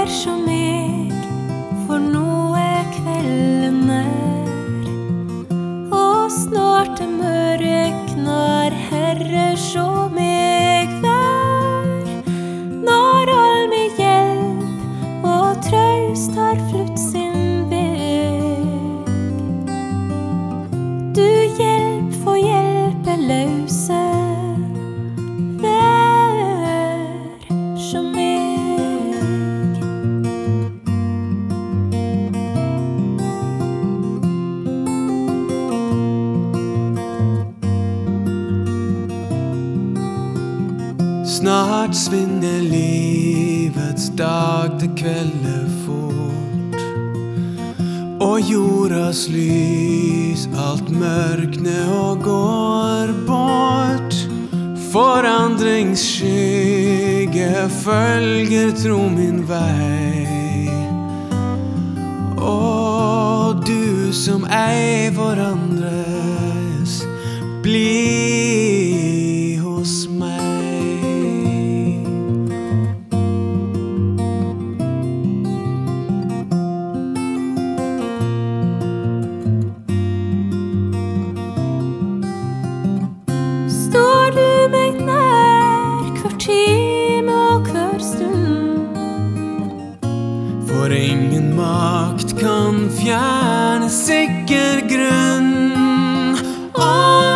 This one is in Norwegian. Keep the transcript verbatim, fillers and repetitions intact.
som meg, for nå er kvelden nær, og snart det mørknar, Herre, sjå meg vær. Når all min hjelp og trøst har flutt sin veg, du hjelp for hjelpe løse, vær som meg. Snart svinner livets dag til kvelde fort, og jordas lys alt mørkne og går bort. Forandringsskygge følger tro min vei, og du som ei forandres, bli hos meg. Står du meg nær hver time og hver stund, For ingen makt kan fjerne sikker grunn. Åh,